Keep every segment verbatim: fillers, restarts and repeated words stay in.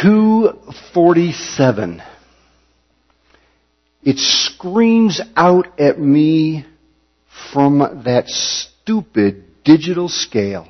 two forty-seven. It screams out at me from that stupid digital scale.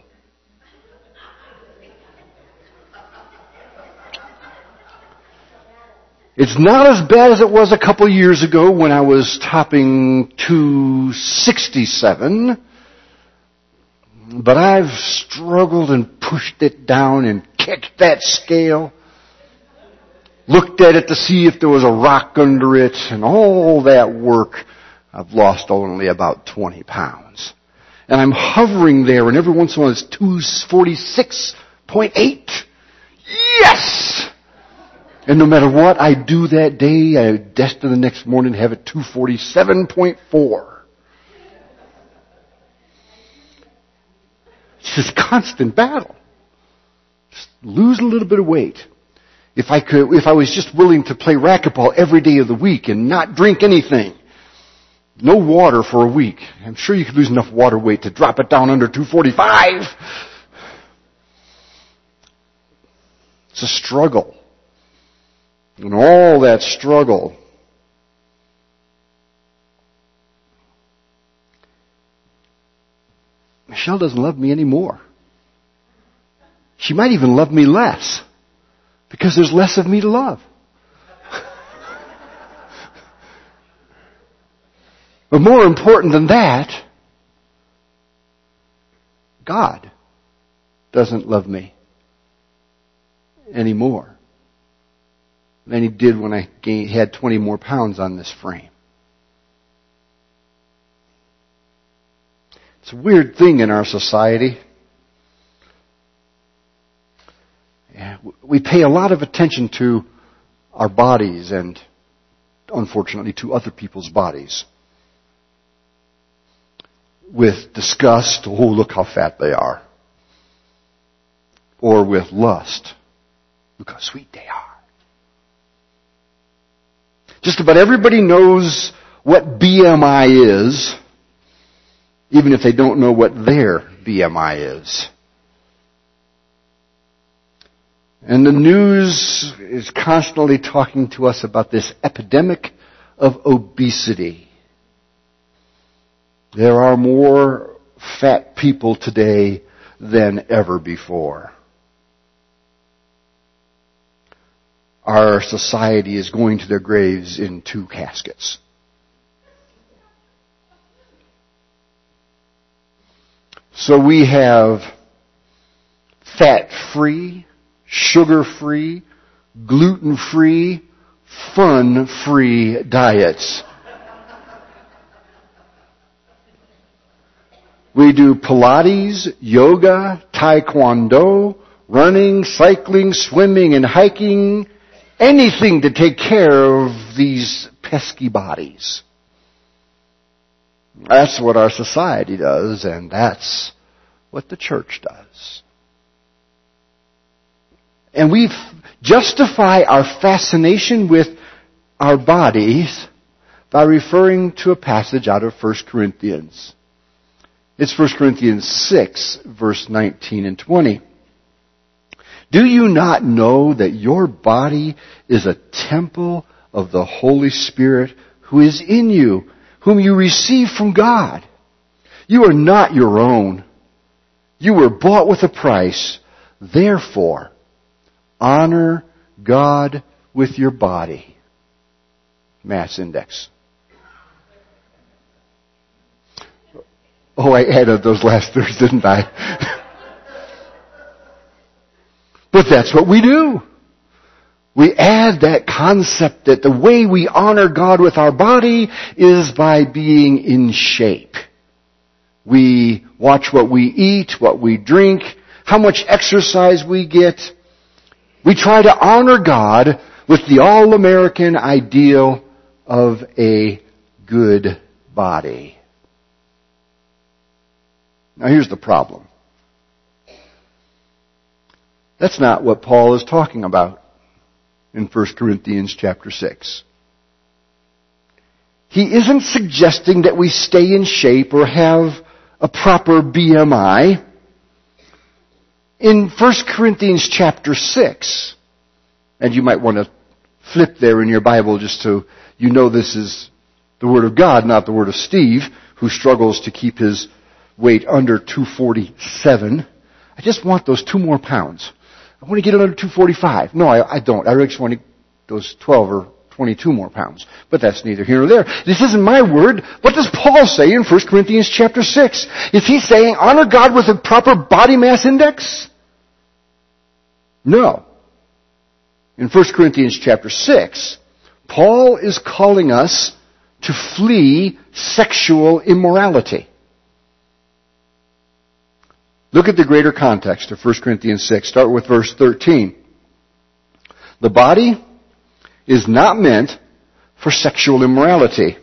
It's not as bad as it was a couple years ago when I was topping two sixty-seven. But I've struggled and pushed it down and kicked that scale. Looked at it to see if there was a rock under it, and all that work, I've lost only about twenty pounds. And I'm hovering there, and every once in a while it's two forty-six point eight. Yes! And no matter what I do that day, I destined the next morning to have it two forty-seven point four. It's this constant battle. Just losing a little bit of weight. If I could, if I was just willing to play racquetball every day of the week and not drink anything, no water for a week, I'm sure you could lose enough water weight to drop it down under two forty-five. It's a struggle. And all that struggle. Michelle doesn't love me anymore. She might even love me less. Because there's less of me to love. But more important than that, God doesn't love me anymore than He did when I gained, had twenty more pounds on this frame. It's a weird thing in our society. Yeah, we pay a lot of attention to our bodies and, unfortunately, to other people's bodies. With disgust, oh, look how fat they are. Or with lust, look how sweet they are. Just about everybody knows what B M I is, even if they don't know what their B M I is. And the news is constantly talking to us about this epidemic of obesity. There are more fat people today than ever before. Our society is going to their graves in two caskets. So we have fat-free, sugar-free, gluten-free, fun-free diets. We do Pilates, yoga, taekwondo, running, cycling, swimming, and hiking. Anything to take care of these pesky bodies. That's what our society does, and that's what the church does. And we justify our fascination with our bodies by referring to a passage out of First Corinthians. It's First Corinthians six, verse nineteen and twenty. Do you not know that your body is a temple of the Holy Spirit who is in you, whom you receive from God? You are not your own. You were bought with a price. Therefore, honor God with your body. Mass index. Oh, I added those last thirds, didn't I? But that's what we do. We add that concept that the way we honor God with our body is by being in shape. We watch what we eat, what we drink, how much exercise we get. We try to honor God with the all-American ideal of a good body. Now here's the problem. That's not what Paul is talking about in First Corinthians chapter six. He isn't suggesting that we stay in shape or have a proper B M I. In First Corinthians chapter six, And you might want to flip there in your Bible just so you know this is the Word of God, not the Word of Steve, who struggles to keep his weight under two forty-seven. I just want those two more pounds. I want to get it under two forty-five. No, I, I don't. I actually want to, those twelve or twenty-two more pounds. But that's neither here nor there. This isn't my word. What does Paul say in First Corinthians chapter six? Is he saying honor God with a proper body mass index? No. In First Corinthians chapter six, Paul is calling us to flee sexual immorality. Look at the greater context of First Corinthians six. Start with verse thirteen. The body is not meant for sexual immorality.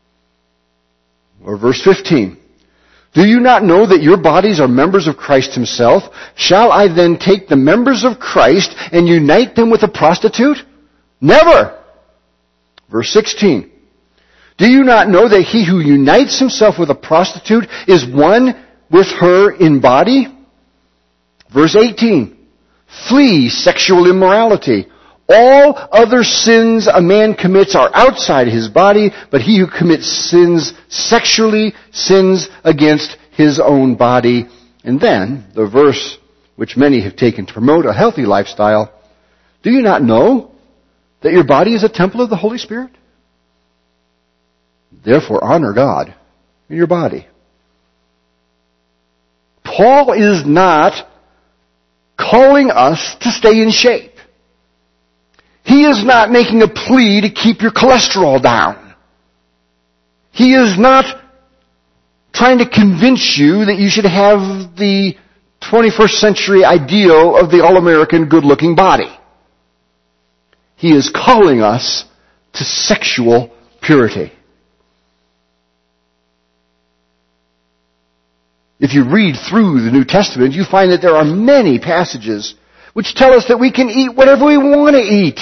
Or verse fifteen. Do you not know that your bodies are members of Christ himself? Shall I then take the members of Christ and unite them with a prostitute? Never! Verse sixteen. Do you not know that he who unites himself with a prostitute is one with her in body? Verse eighteen. Flee sexual immorality. All other sins a man commits are outside his body, but he who commits sins sexually sins against his own body. And then, the verse which many have taken to promote a healthy lifestyle, do you not know that your body is a temple of the Holy Spirit? Therefore, honor God in your body. Paul is not calling us to stay in shape. He is not making a plea to keep your cholesterol down. He is not trying to convince you that you should have the twenty-first century ideal of the all-American good-looking body. He is calling us to sexual purity. If you read through the New Testament, you find that there are many passages which tell us that we can eat whatever we want to eat.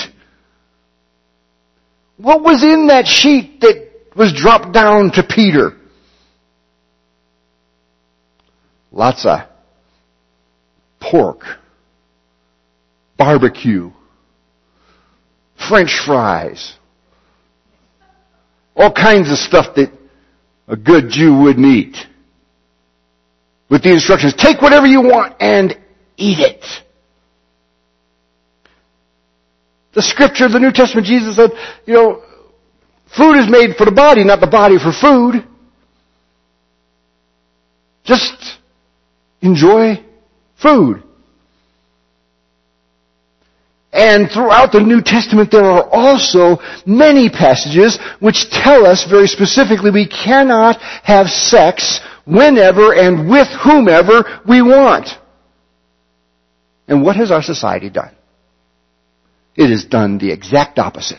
What was in that sheet that was dropped down to Peter? Lots of pork, barbecue, French fries, all kinds of stuff that a good Jew wouldn't eat. With the instructions, take whatever you want and eat it. The scripture of the New Testament, Jesus said, you know, food is made for the body, not the body for food. Just enjoy food. And throughout the New Testament, there are also many passages which tell us very specifically we cannot have sex whenever and with whomever we want. And what has our society done? It has done the exact opposite.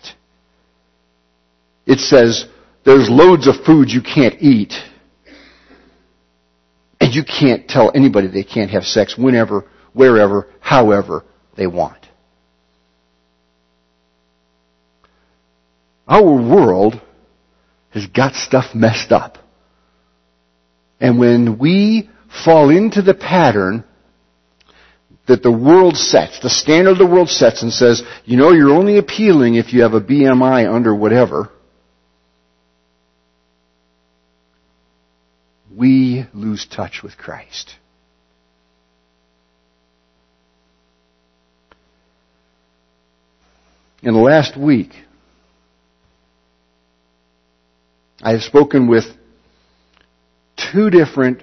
It says there's loads of food you can't eat, and you can't tell anybody they can't have sex whenever, wherever, however they want. Our world has got stuff messed up. And when we fall into the pattern that the world sets, the standard the world sets and says, you know, you're only appealing if you have a B M I under whatever, we lose touch with Christ. In the last week, I have spoken with two different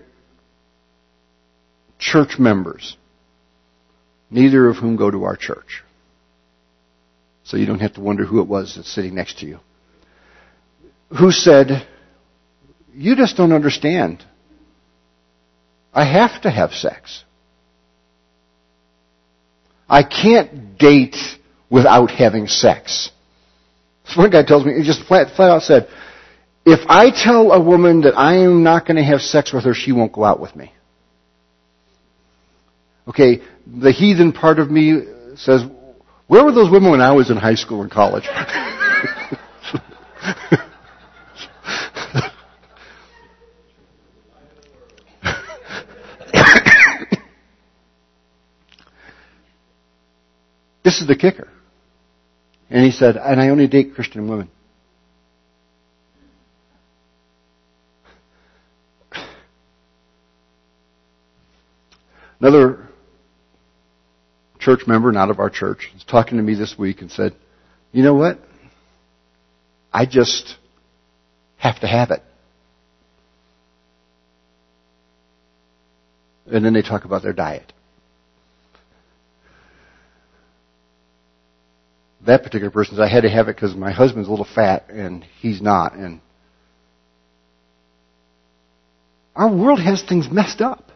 church members, neither of whom go to our church. So you don't have to wonder who it was that's sitting next to you. Who said, you just don't understand. I have to have sex. I can't date without having sex. So one guy tells me, he just flat, flat out said, if I tell a woman that I am not going to have sex with her, she won't go out with me. Okay, the heathen part of me says, where were those women when I was in high school and college? This is the kicker. And he said, and I only date Christian women. Another church member, not of our church, was talking to me this week and said, you know what? I just have to have it. And then they talk about their diet. That particular person says, I had to have it because my husband's a little fat and he's not. And our world has things messed up.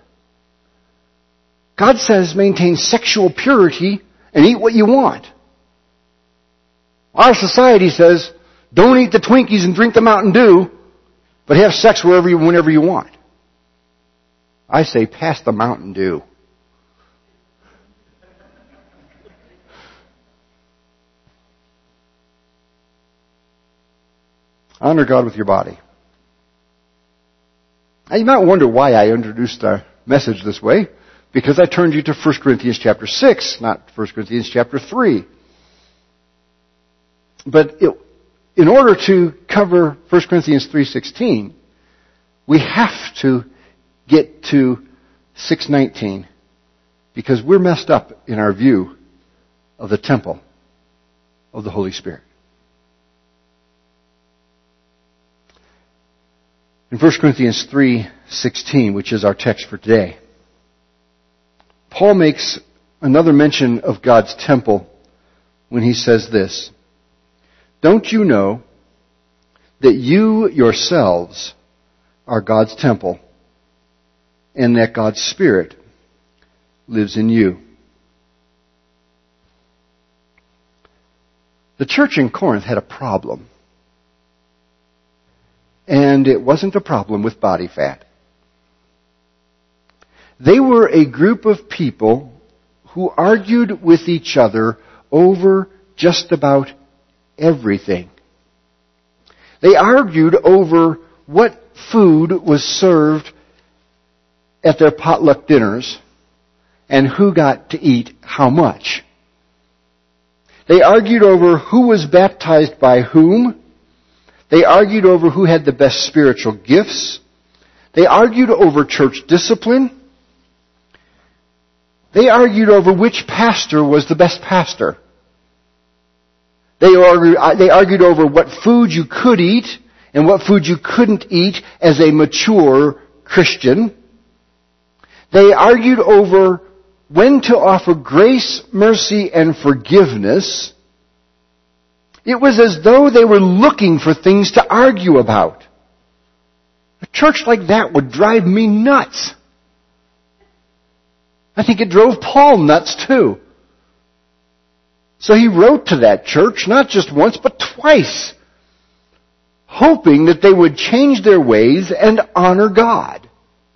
God says maintain sexual purity and eat what you want. Our society says don't eat the Twinkies and drink the Mountain Dew, but have sex wherever you, whenever you want. I say pass the Mountain Dew. Honor God with your body. Now you might wonder why I introduced our message this way. Because I turned you to First Corinthians chapter six, not First Corinthians chapter three. But it, in order to cover First Corinthians three sixteen, we have to get to six nineteen because we're messed up in our view of the temple of the Holy Spirit. In First Corinthians three sixteen, which is our text for today, Paul makes another mention of God's temple when he says this, don't you know that you yourselves are God's temple and that God's Spirit lives in you? The church in Corinth had a problem. And it wasn't a problem with body fat. They were a group of people who argued with each other over just about everything. They argued over what food was served at their potluck dinners and who got to eat how much. They argued over who was baptized by whom. They argued over who had the best spiritual gifts. They argued over church discipline. They argued over which pastor was the best pastor. They argued, they argued over what food you could eat and what food you couldn't eat as a mature Christian. They argued over when to offer grace, mercy, and forgiveness. It was as though they were looking for things to argue about. A church like that would drive me nuts. I think it drove Paul nuts too. So he wrote to that church, not just once, but twice, hoping that they would change their ways and honor God.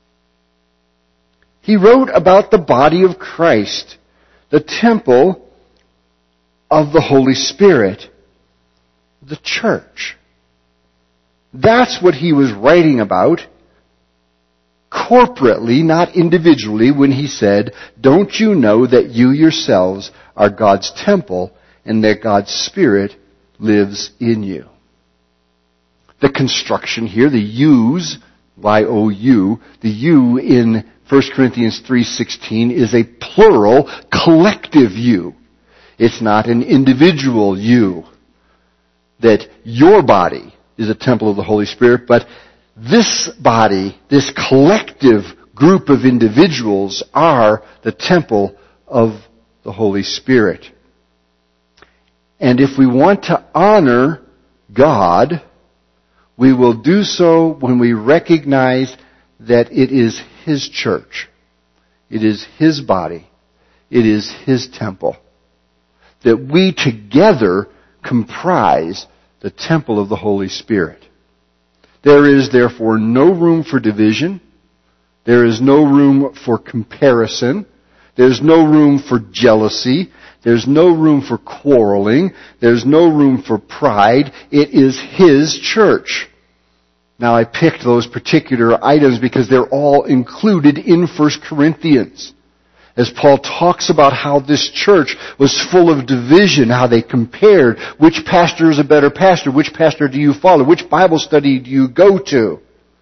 He wrote about the body of Christ, the temple of the Holy Spirit, the church. That's what he was writing about corporately, not individually, when he said, don't you know that you yourselves are God's temple and that God's Spirit lives in you? The construction here, the yous, Y O U, the you in First Corinthians three sixteen is a plural, collective you. It's not an individual you. That your body is a temple of the Holy Spirit, but this body, this collective group of individuals are the temple of the Holy Spirit. And if we want to honor God, we will do so when we recognize that it is His church. It is His body. It is His temple. That we together comprise the temple of the Holy Spirit. There is therefore no room for division. There is no room for comparison. There's no room for jealousy. There's no room for quarreling. There's no room for pride. It is His church. Now I picked those particular items because they're all included in First Corinthians. As Paul talks about how this church was full of division, how they compared which pastor is a better pastor, which pastor do you follow, which Bible study do you go to.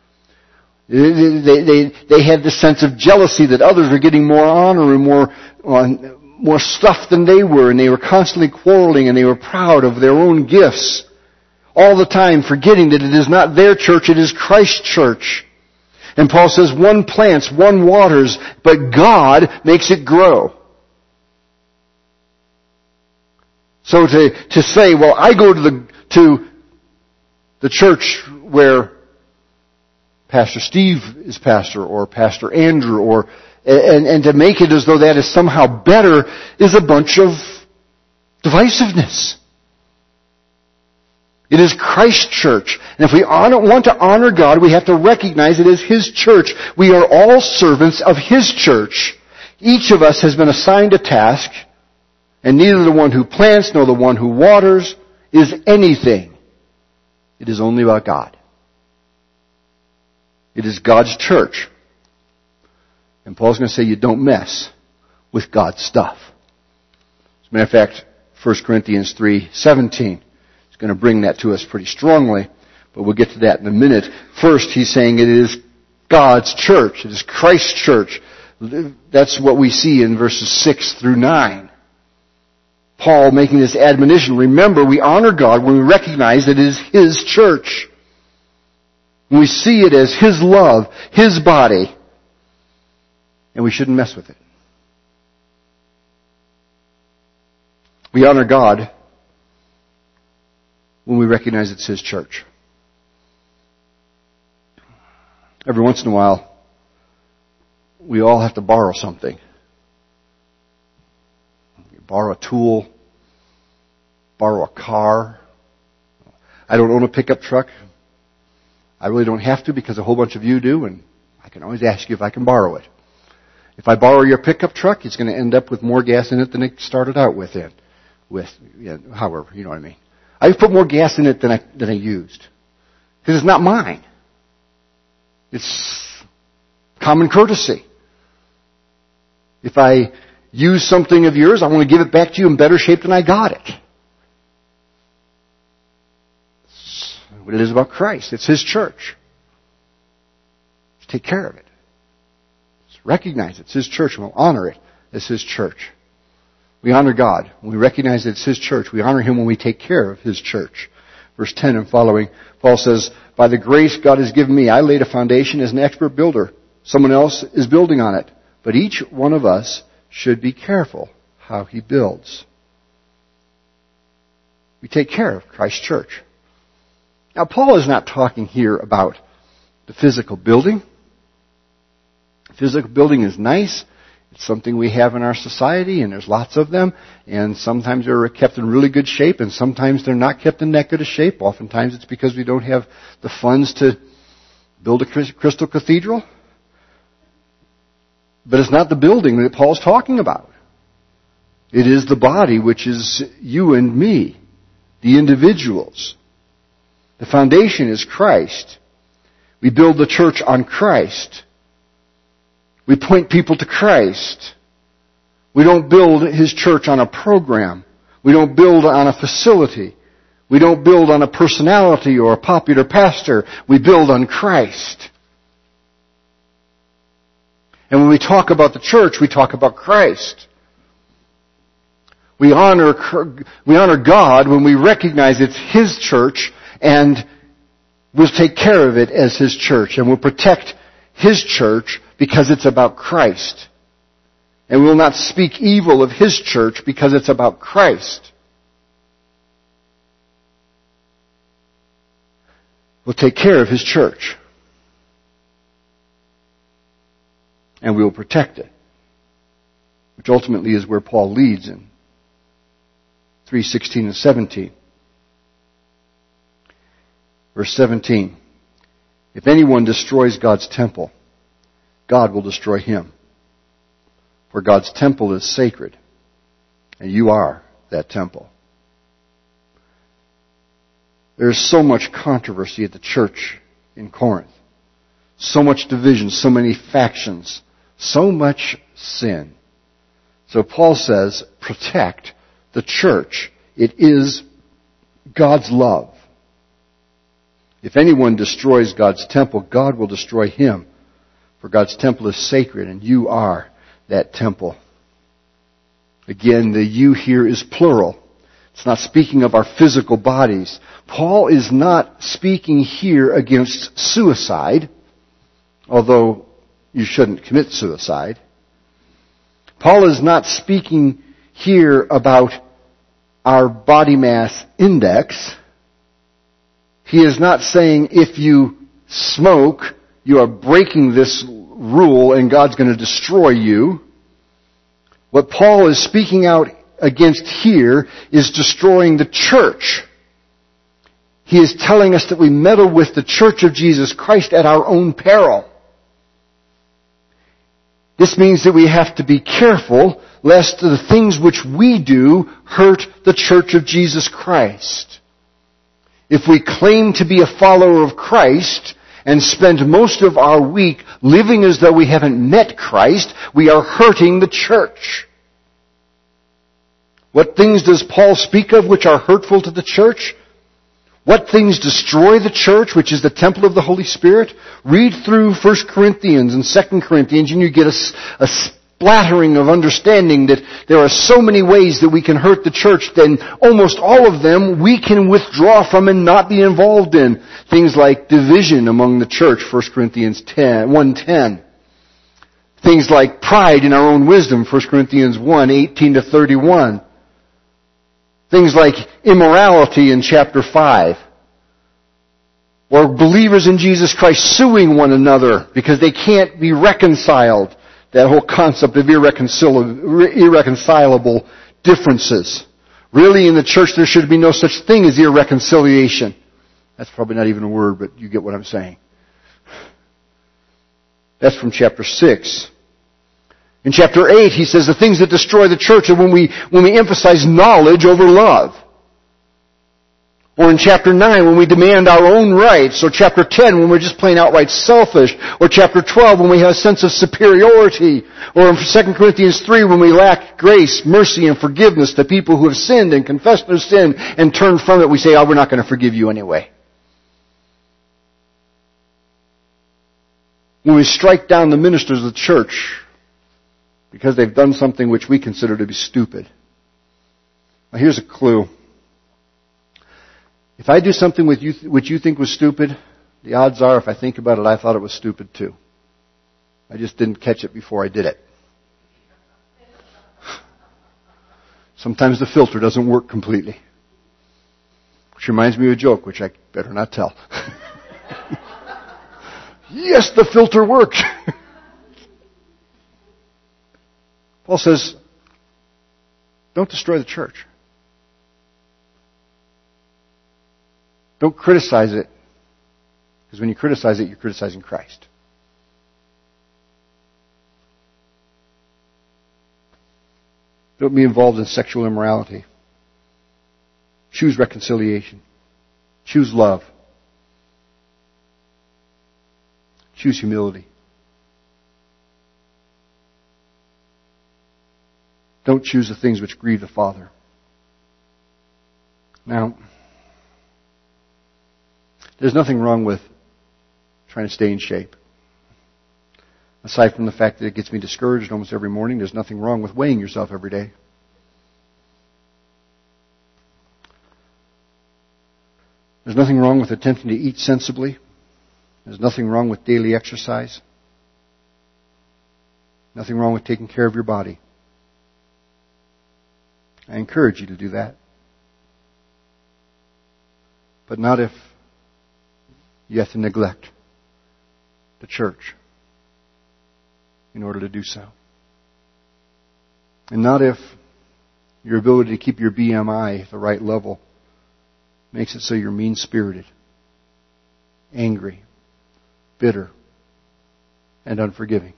They, they, they had this sense of jealousy that others were getting more honor and more, uh, more stuff than they were, and they were constantly quarreling, and they were proud of their own gifts. All the time forgetting that it is not their church, it is Christ's church. And Paul says, one plants, one waters, but God makes it grow. So to, to say, well, I go to the, to the church where Pastor Steve is pastor, or Pastor Andrew, or, and, and to make it as though that is somehow better is a bunch of divisiveness. It is Christ's church. And if we honor, want to honor God, we have to recognize it is His church. We are all servants of His church. Each of us has been assigned a task, and neither the one who plants nor the one who waters is anything. It is only about God. It is God's church. And Paul's going to say you don't mess with God's stuff. As a matter of fact, First Corinthians three seventeen. Going to bring that to us pretty strongly, but we'll get to that in a minute. First, he's saying it is God's church. It is Christ's church. That's what we see in verses six through nine. Paul making this admonition. Remember, we honor God when we recognize that it is His church. When we see it as His love, His body, and we shouldn't mess with it. We honor God when we recognize it's His church. Every once in a while, we all have to borrow something. You borrow a tool, borrow a car. I don't own a pickup truck. I really don't have to because a whole bunch of you do, and I can always ask you if I can borrow it. If I borrow your pickup truck, it's going to end up with more gas in it than it started out with. It, with yeah, however, you know what I mean. I've put more gas in it than I, than I used. Because it's not mine. It's common courtesy. If I use something of yours, I want to give it back to you in better shape than I got it. It's what it is about Christ. It's His church. Let's take care of it. Let's recognize it's His church and we'll honor it as His church. We honor God when we recognize that it's His church. We honor Him when we take care of His church. Verse ten and following, Paul says, by the grace God has given me, I laid a foundation as an expert builder. Someone else is building on it. But each one of us should be careful how he builds. We take care of Christ's church. Now, Paul is not talking here about the physical building. Physical building is nice. It's something we have in our society, and there's lots of them, and sometimes they're kept in really good shape, and sometimes they're not kept in that good a shape. Oftentimes it's because we don't have the funds to build a crystal cathedral. But it's not the building that Paul's talking about. It is the body, which is you and me, the individuals. The foundation is Christ. We build the church on Christ. We point people to Christ. We don't build His church on a program. We don't build on a facility. We don't build on a personality or a popular pastor. We build on Christ. And when we talk about the church, we talk about Christ. We honor, we honor God when we recognize it's His church, and we'll take care of it as His church, and we'll protect His church because it's about Christ. And we'll not speak evil of His church because it's about Christ. We'll take care of His church. And we will protect it. Which ultimately is where Paul leads in three sixteen and seventeen. Verse seventeen. If anyone destroys God's temple, God will destroy him. For God's temple is sacred, and you are that temple. There's so much controversy at the church in Corinth. So much division, so many factions, so much sin. So Paul says, protect the church. It is God's love. If anyone destroys God's temple, God will destroy him. For God's temple is sacred, and you are that temple. Again, the you here is plural. It's not speaking of our physical bodies. Paul is not speaking here against suicide, although you shouldn't commit suicide. Paul is not speaking here about our body mass index. He is not saying if you smoke, you are breaking this rule and God's going to destroy you. What Paul is speaking out against here is destroying the church. He is telling us that we meddle with the church of Jesus Christ at our own peril. This means that we have to be careful lest the things which we do hurt the church of Jesus Christ. If we claim to be a follower of Christ and spend most of our week living as though we haven't met Christ, we are hurting the church. What things does Paul speak of which are hurtful to the church? What things destroy the church, which is the temple of the Holy Spirit? Read through First Corinthians and Second Corinthians and you get a, a splattering of understanding that there are so many ways that we can hurt the church, then almost all of them we can withdraw from and not be involved in. Things like division among the church, First Corinthians one ten. Things like pride in our own wisdom, First Corinthians one eighteen to thirty-one. Things like immorality in chapter five. Or believers in Jesus Christ suing one another because they can't be reconciled. That whole concept of irreconcilable, irreconcilable differences. Really in the church there should be no such thing as irreconciliation. That's probably not even a word, but you get what I'm saying. That's from chapter six. In chapter eight, he says the things that destroy the church are when we, when we emphasize knowledge over love. Or in chapter nine, when we demand our own rights. Or chapter ten, when we're just plain outright selfish. Or chapter twelve, when we have a sense of superiority. Or in Second Corinthians three, when we lack grace, mercy, and forgiveness to people who have sinned and confessed their sin and turned from it. We say, oh, we're not going to forgive you anyway. When we strike down the ministers of the church because they've done something which we consider to be stupid. Now here's a clue. If I do something with you, which you think was stupid, the odds are if I think about it, I thought it was stupid too. I just didn't catch it before I did it. Sometimes the filter doesn't work completely. Which reminds me of a joke, which I better not tell. Yes, the filter worked. Paul says, don't destroy the church. Don't criticize it. Because when you criticize it, you're criticizing Christ. Don't be involved in sexual immorality. Choose reconciliation. Choose love. Choose humility. Don't choose the things which grieve the Father. Now, there's nothing wrong with trying to stay in shape. Aside from the fact that it gets me discouraged almost every morning, there's nothing wrong with weighing yourself every day. There's nothing wrong with attempting to eat sensibly. There's nothing wrong with daily exercise. Nothing wrong with taking care of your body. I encourage you to do that. But not if you have to neglect the church in order to do so. And not if your ability to keep your B M I at the right level makes it so you're mean-spirited, angry, bitter, and unforgiving.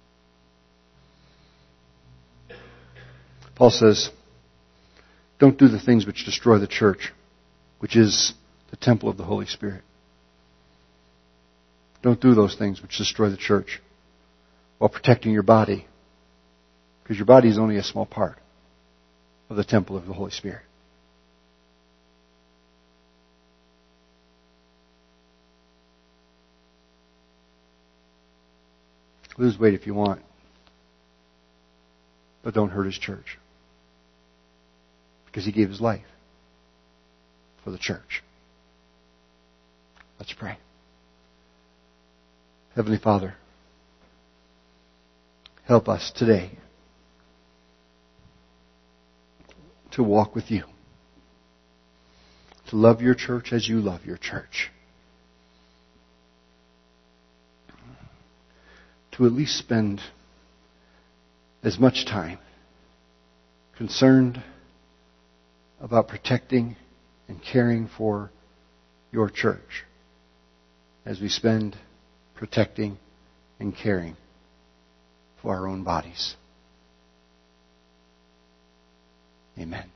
Paul says, don't do the things which destroy the church, which is the temple of the Holy Spirit. Don't do those things which destroy the church while protecting your body, Because your body is only a small part of the temple of the Holy Spirit. Lose weight if you want. But don't hurt His church. Because He gave His life for the church. Let's pray. Heavenly Father, help us today to walk with You. To love Your church as You love Your church. To at least spend as much time concerned about protecting and caring for Your church as we spend protecting and caring for our own bodies. Amen.